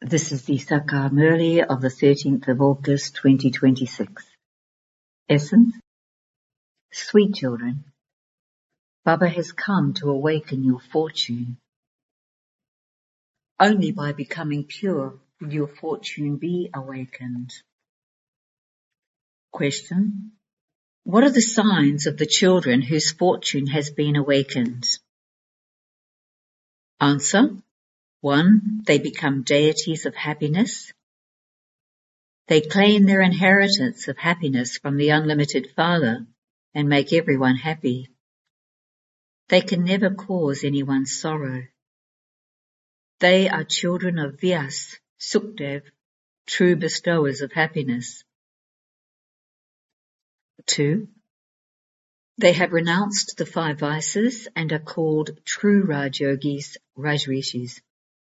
This is the Sakar Murli of the 13th of August 2026. Essence: Sweet children, Baba has come to awaken your fortune. Only by becoming pure will your fortune be awakened. Question: what are the signs of the children whose fortune has been awakened? Answer: 1. They become deities of happiness. They claim their inheritance of happiness from the unlimited Father and make everyone happy. They can never cause anyone sorrow. They are children of Vyas, Sukhdev, true bestowers of happiness. 2. They have renounced the 5 vices and are called true Rajyogis, Rajrishis.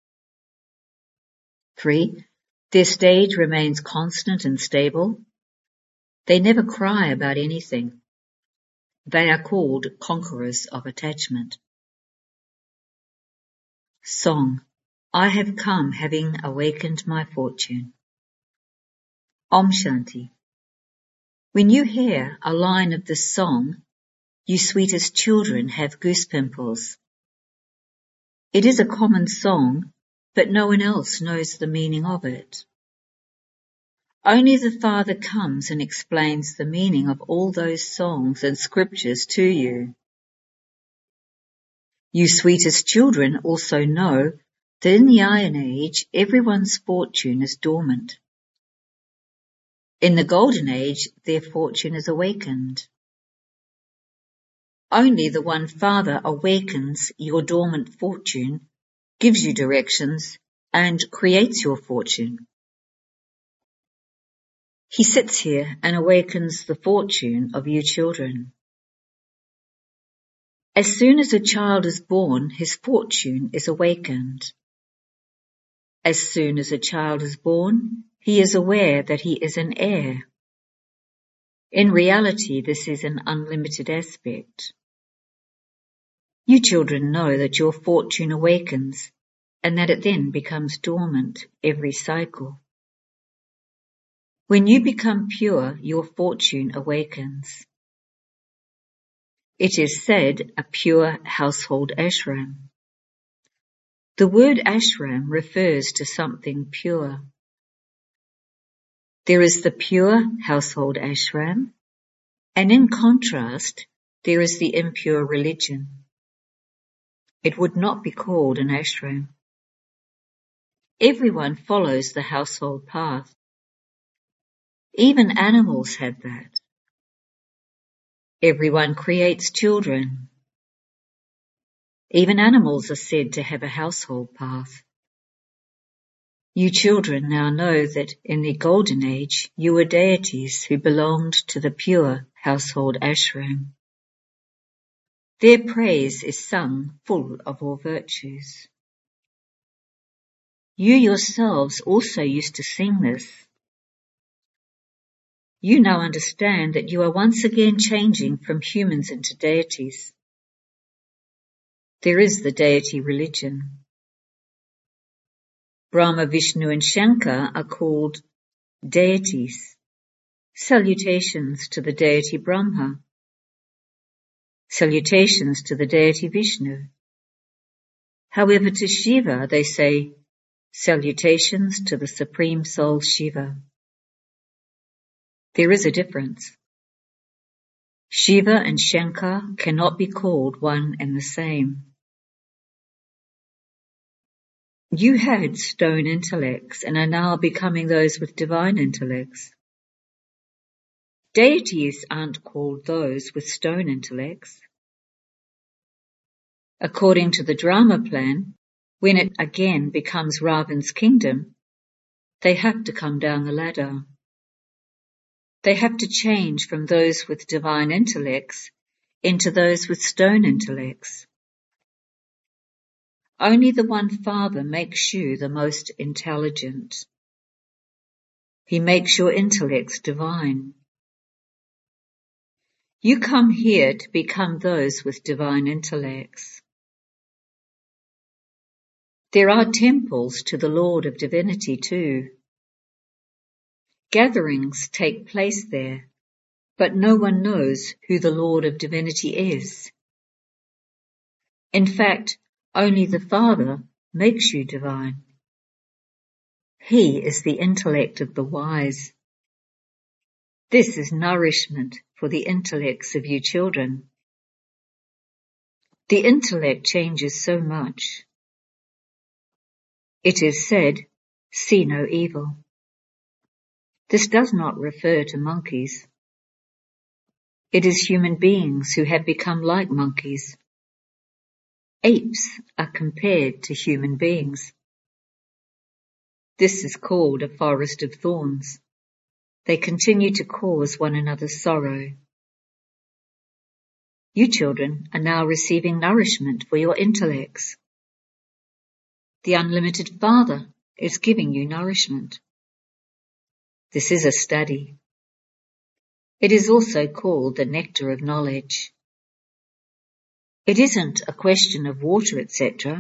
3. Their stage remains constant and stable. They never cry about anything. They are called conquerors of attachment. Song: I have come having awakened my fortune. Om Shanti. When you hear a line of this song, you sweetest children have goose pimples. It is a common song, but no one else knows the meaning of it. Only the Father comes and explains the meaning of all those songs and scriptures to you. You sweetest children also know that in the Iron Age everyone's fortune is dormant. In the Golden Age their fortune is awakened. Only the one Father awakens your dormant fortune, gives you directions, and creates your fortune. He sits here and awakens the fortune of you children. As soon as a child is born, his fortune is awakened. As soon as a child is born, he is aware that he is an heir. In reality, this is an unlimited aspect. You children know that your fortune awakens and that it then becomes dormant every cycle. When you become pure, your fortune awakens. It is said a pure household ashram. The word ashram refers to something pure. There is the pure household ashram, and in contrast, there is the impure religion. It would not be called an ashram. Everyone follows the household path. Even animals have that. Everyone creates children. Even animals are said to have a household path. You children now know that in the Golden Age you were deities who belonged to the pure household ashram. Their praise is sung full of all virtues. You yourselves also used to sing this. You now understand that you are once again changing from humans into deities. There is the deity religion. Brahma, Vishnu and Shankar are called deities. Salutations to the deity Brahma. Salutations to the deity Vishnu. However, to Shiva they say, salutations to the Supreme Soul Shiva. There is a difference. Shiva and Shankar cannot be called one and the same. You had stone intellects and are now becoming those with divine intellects. Deities aren't called those with stone intellects. According to the drama plan, when it again becomes Ravan's kingdom, they have to come down the ladder. They have to change from those with divine intellects into those with stone intellects. Only the one Father makes you the most intelligent. He makes your intellects divine. You come here to become those with divine intellects. There are temples to the Lord of Divinity too. Gatherings take place there, but no one knows who the Lord of Divinity is. In fact, only the Father makes you divine. He is the intellect of the wise. This is nourishment for the intellects of you children. The intellect changes so much. It is said, see no evil. This does not refer to monkeys. It is human beings who have become like monkeys. Apes are compared to human beings. This is called a forest of thorns. They continue to cause one another sorrow. You children are now receiving nourishment for your intellects. The unlimited Father is giving you nourishment. This is a study. It is also called the nectar of knowledge. It isn't a question of water, etc.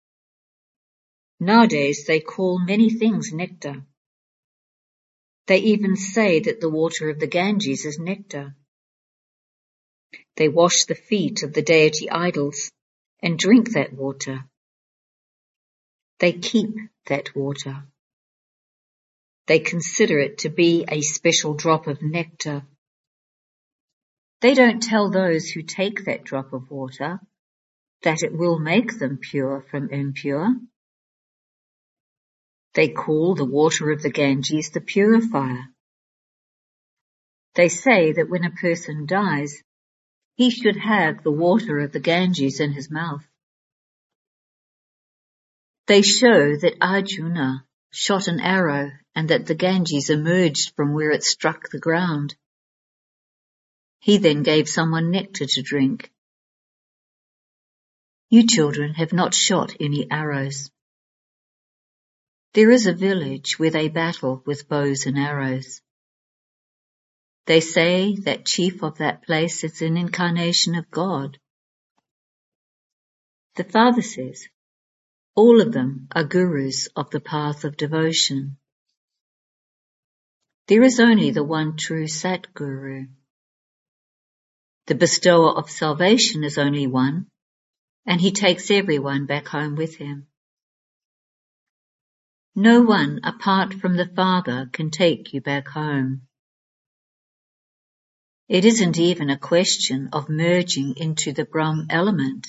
Nowadays they call many things nectar. They even say that the water of the Ganges is nectar. They wash the feet of the deity idols and drink that water. They keep that water. They consider it to be a special drop of nectar. They don't tell those who take that drop of water that it will make them pure from impure. They call the water of the Ganges the purifier. They say that when a person dies, he should have the water of the Ganges in his mouth. They show that Arjuna shot an arrow and that the Ganges emerged from where it struck the ground. He then gave someone nectar to drink. You children have not shot any arrows. There is a village where they battle with bows and arrows. They say that chief of that place is an incarnation of God. The Father says, all of them are gurus of the path of devotion. There is only the one true Satguru. The bestower of salvation is only one, and he takes everyone back home with him. No one apart from the Father can take you back home. It isn't even a question of merging into the Brahm element.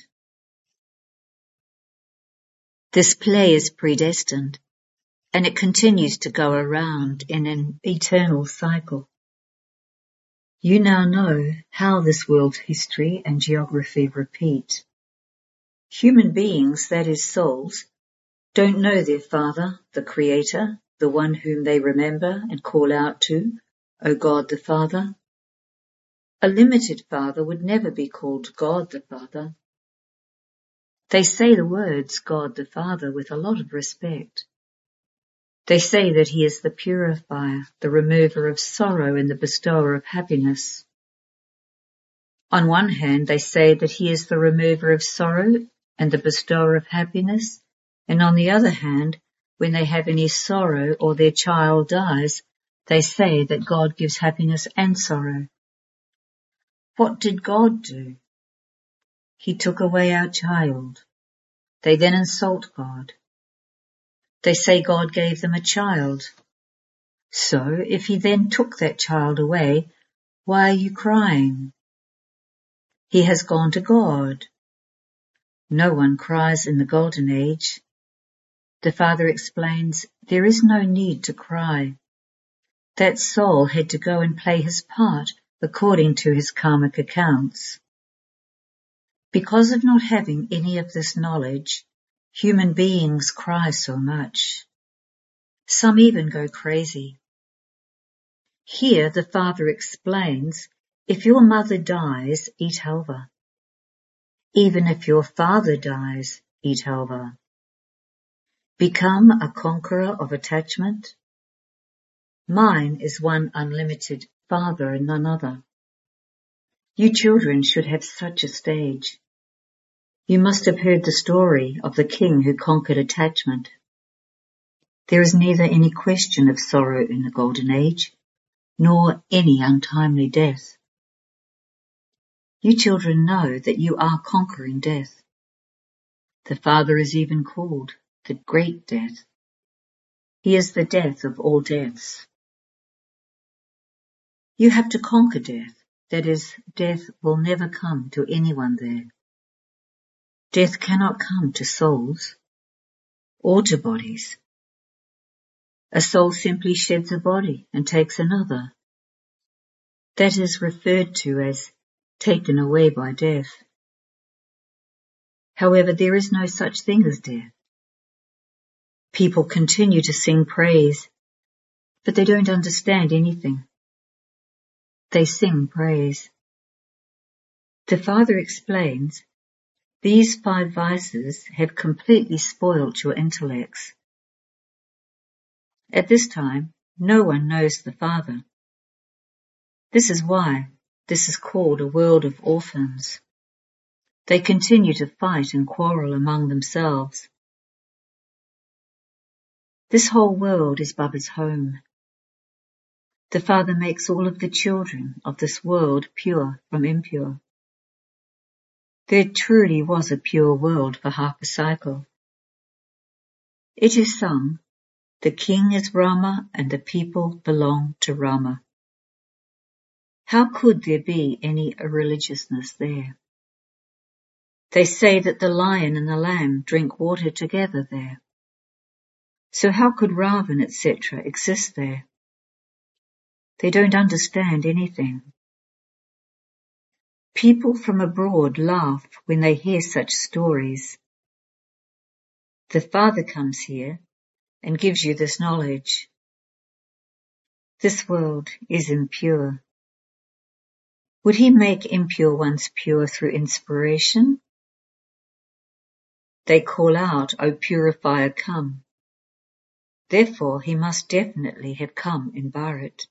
This play is predestined, and it continues to go around in an eternal cycle. You now know how this world's history and geography repeat. Human beings, that is souls, don't know their Father, the Creator, the one whom they remember and call out to, O God the Father. A limited Father would never be called God the Father. They say the words God the Father with a lot of respect. They say that he is the purifier, the remover of sorrow and the bestower of happiness. On one hand, they say that he is the remover of sorrow and the bestower of happiness, and on the other hand, when they have any sorrow or their child dies, they say that God gives happiness and sorrow. What did God do? He took away our child. They then insult God. They say God gave them a child. So, if he then took that child away, why are you crying? He has gone to God. No one cries in the Golden Age. The Father explains, there is no need to cry. That soul had to go and play his part according to his karmic accounts. Because of not having any of this knowledge, human beings cry so much. Some even go crazy. Here the Father explains, if your mother dies, eat halva. Even if your father dies, eat halva. Become a conqueror of attachment. Mine is one unlimited Father and none other. You children should have such a stage. You must have heard the story of the king who conquered attachment. There is neither any question of sorrow in the Golden Age, nor any untimely death. You children know that you are conquering death. The Father is even called the Great Death. He is the death of all deaths. You have to conquer death. That is, death will never come to anyone there. Death cannot come to souls or to bodies. A soul simply sheds a body and takes another. That is referred to as taken away by death. However, there is no such thing as death. People continue to sing praise, but they don't understand anything. They sing praise. The Father explains, these 5 vices have completely spoilt your intellects. At this time, no one knows the Father. This is why this is called a world of orphans. They continue to fight and quarrel among themselves. This whole world is Baba's home. The Father makes all of the children of this world pure from impure. There truly was a pure world for half a cycle. It is sung, the king is Rama and the people belong to Rama. How could there be any religiousness there? They say that the lion and the lamb drink water together there. So how could Ravan, etc. exist there? They don't understand anything. People from abroad laugh when they hear such stories. The Father comes here and gives you this knowledge. This world is impure. Would he make impure ones pure through inspiration? They call out, O purifier, come. Therefore he must definitely have come in Bharat.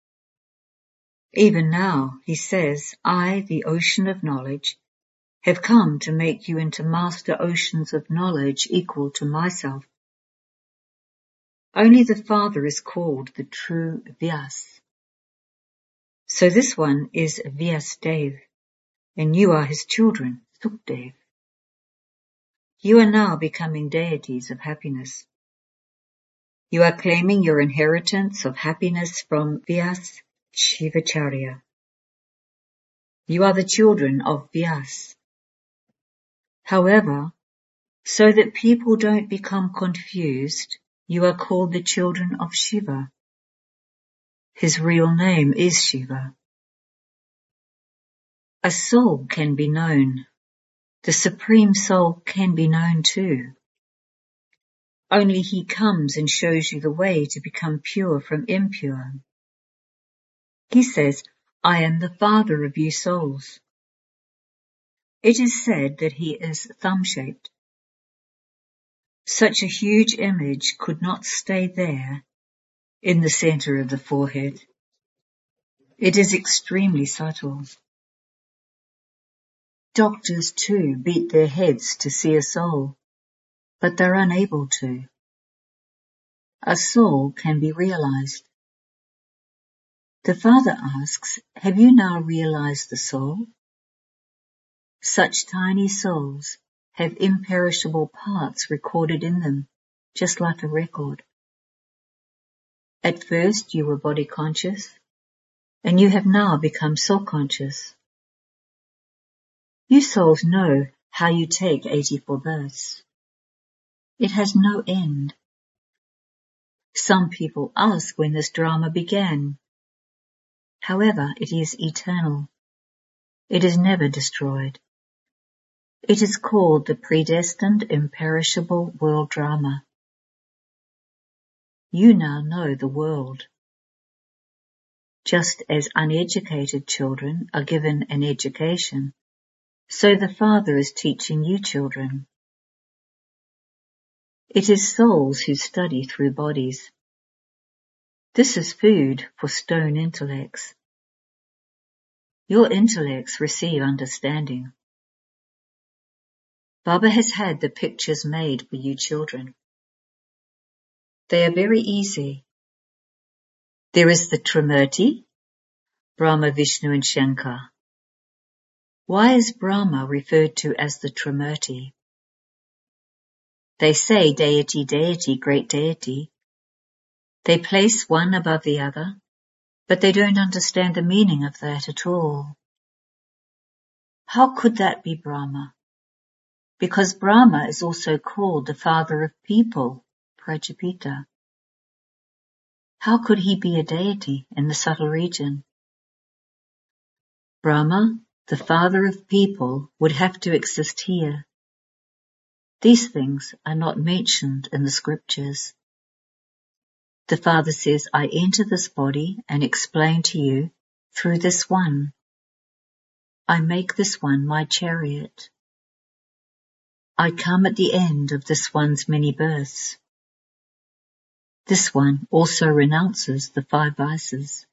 Even now he says, I, the ocean of knowledge, have come to make you into master oceans of knowledge equal to myself. Only the Father is called the true Vyas. So this one is Vyasdev, and you are his children, Sukhdev. You are now becoming deities of happiness. You are claiming your inheritance of happiness from Vyas Shivacharya. You are the children of Vyas. However, so that people don't become confused, you are called the children of Shiva. His real name is Shiva. A soul can be known. The Supreme Soul can be known too. Only he comes and shows you the way to become pure from impure. He says, I am the Father of you souls. It is said that he is thumb-shaped. Such a huge image could not stay there in the center of the forehead. It is extremely subtle. Doctors too beat their heads to see a soul, but they're unable to. A soul can be realized. The Father asks, have you now realized the soul? Such tiny souls have imperishable parts recorded in them, just like a record. At first you were body conscious, and you have now become soul conscious. You souls know how you take 84 births. It has no end. Some people ask when this drama began. However, it is eternal. It is never destroyed. It is called the predestined imperishable world drama. You now know the world. Just as uneducated children are given an education, so the Father is teaching you children. It is souls who study through bodies. This is food for stone intellects. Your intellects receive understanding. Baba has had the pictures made for you children. They are very easy. There is the Trimurti, Brahma, Vishnu and Shankar. Why is Brahma referred to as the Trimurti? They say deity, deity, great deity. They place one above the other, but they don't understand the meaning of that at all. How could that be Brahma? Because Brahma is also called the father of people, Prajapita. How could he be a deity in the subtle region? Brahma, the father of people, would have to exist here. These things are not mentioned in the scriptures. The Father says, I enter this body and explain to you through this one. I make this one my chariot. I come at the end of this one's many births. This one also renounces the 5 vices.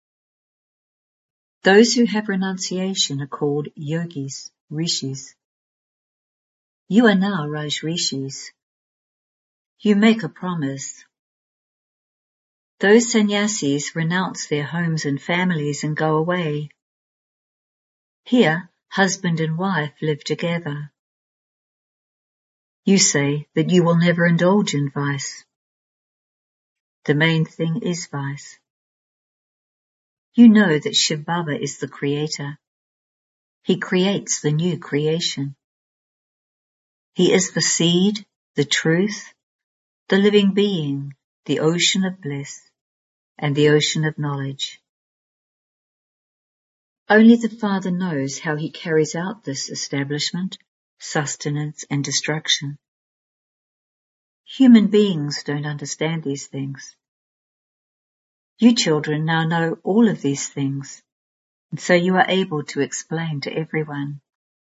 Those who have renunciation are called yogis, rishis. You are now Raj Rishis. You make a promise. Those sannyasis renounce their homes and families and go away. Here, husband and wife live together. You say that you will never indulge in vice. The main thing is vice. You know that Shiv Baba is the creator. He creates the new creation. He is the seed, the truth, the living being, the ocean of bliss, and the ocean of knowledge. Only the Father knows how he carries out this establishment, sustenance, and destruction. Human beings don't understand these things. You children now know all of these things, and so you are able to explain to everyone.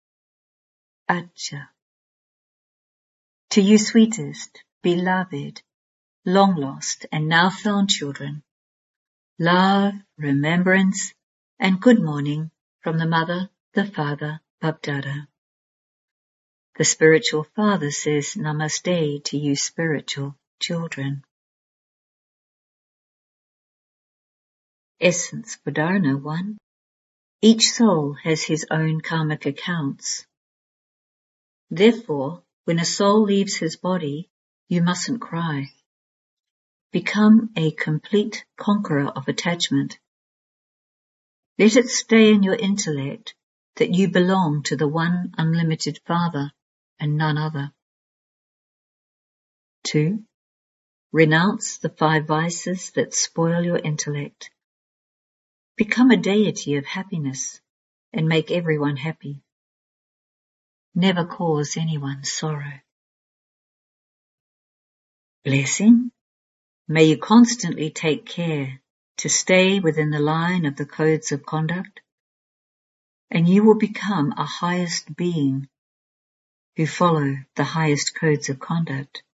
Acha. To you sweetest, beloved, long lost and now found children, love, remembrance, and good morning from the Mother, the Father, Bapdada. The spiritual Father says Namaste to you spiritual children. Essence for Dharana 1. Each soul has his own karmic accounts. Therefore, when a soul leaves his body, you mustn't cry. Become a complete conqueror of attachment. Let it stay in your intellect that you belong to the one unlimited Father and none other. 2. Renounce the 5 vices that spoil your intellect. Become a deity of happiness and make everyone happy. Never cause anyone sorrow. Blessing. May you constantly take care to stay within the line of the codes of conduct, and you will become a highest being who follow the highest codes of conduct.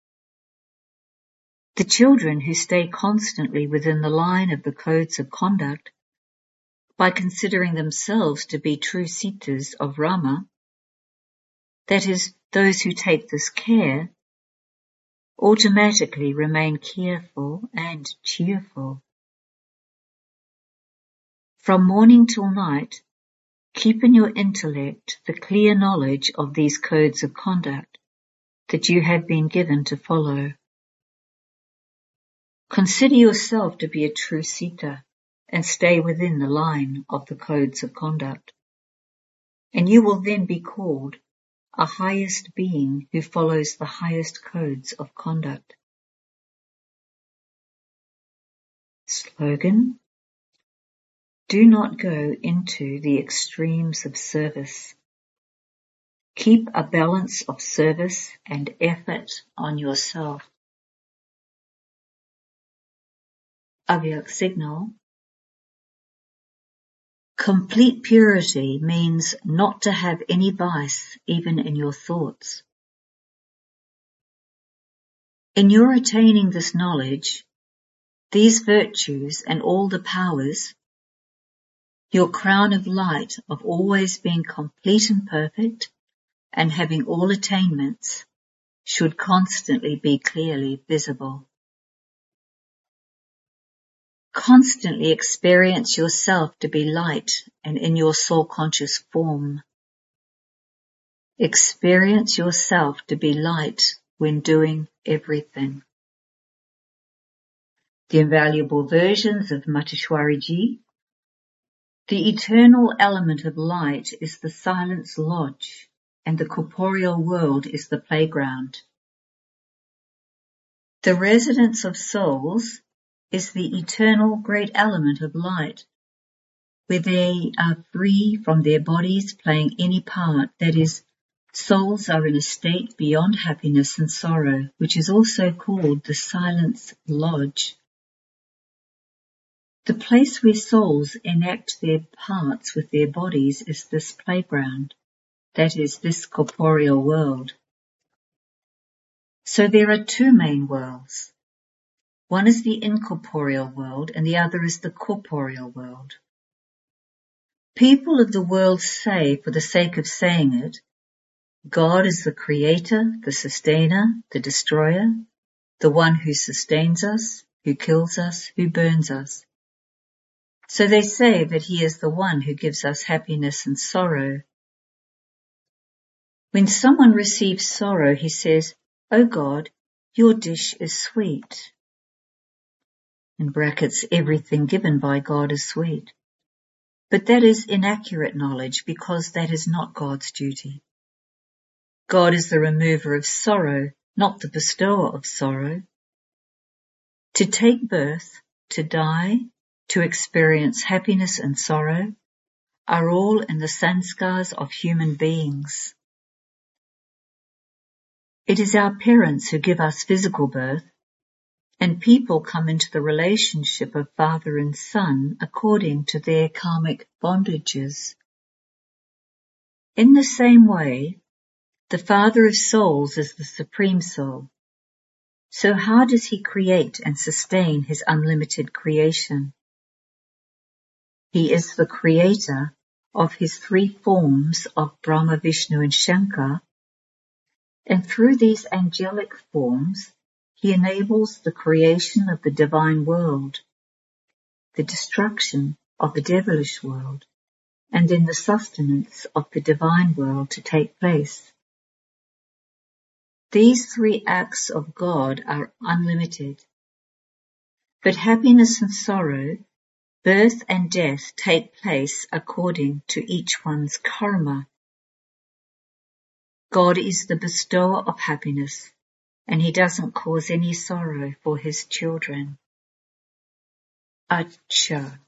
The children who stay constantly within the line of the codes of conduct by considering themselves to be true Sitas of Rama, that is, those who take this care, automatically remain careful and cheerful. From morning till night, keep in your intellect the clear knowledge of these codes of conduct that you have been given to follow. Consider yourself to be a true Sita and stay within the line of the codes of conduct, and you will then be called a highest being who follows the highest codes of conduct. Slogan: do not go into the extremes of service. Keep a balance of service and effort on yourself. Avyak signal. Complete purity means not to have any vice even in your thoughts. In your attaining this knowledge, these virtues and all the powers, your crown of light of always being complete and perfect and having all attainments, should constantly be clearly visible. Constantly experience yourself to be light and in your soul-conscious form. Experience yourself to be light when doing everything. The invaluable versions of Mateshwariji. The eternal element of light is the silence lodge, and the corporeal world is the playground. The residence of souls is the eternal great element of light, where they are free from their bodies playing any part, that is, souls are in a state beyond happiness and sorrow, which is also called the silence lodge. The place where souls enact their parts with their bodies is this playground, that is, this corporeal world. So there are two main worlds. One is the incorporeal world and the other is the corporeal world. People of the world say, for the sake of saying it, God is the creator, the sustainer, the destroyer, the one who sustains us, who kills us, who burns us. So they say that he is the one who gives us happiness and sorrow. When someone receives sorrow, he says, "Oh God, your dish is sweet." In brackets, everything given by God is sweet. But that is inaccurate knowledge because that is not God's duty. God is the remover of sorrow, not the bestower of sorrow. To take birth, to die, to experience happiness and sorrow are all in the sanskars of human beings. It is our parents who give us physical birth, and people come into the relationship of father and son according to their karmic bondages. In the same way, the Father of souls is the Supreme Soul. So how does he create and sustain his unlimited creation? He is the creator of his three forms of Brahma, Vishnu and Shankar, and through these angelic forms, he enables the creation of the divine world, the destruction of the devilish world, and then the sustenance of the divine world to take place. These three acts of God are unlimited. But happiness and sorrow, birth and death take place according to each one's karma. God is the bestower of happiness, and he doesn't cause any sorrow for his children. Acha.